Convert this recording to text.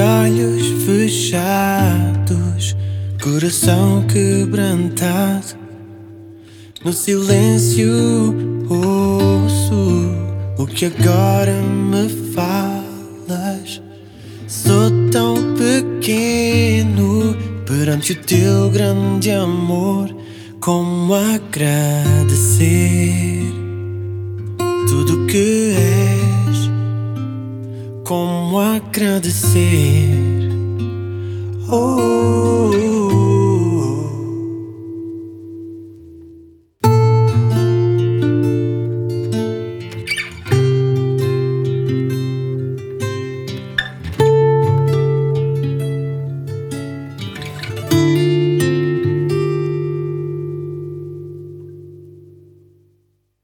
olhos fechados, coração quebrantado. No silêncio ouço o que agora me falas. Sou tão pequeno perante o teu grande amor. Como agradecer tudo que és? Como agradecer? Oh.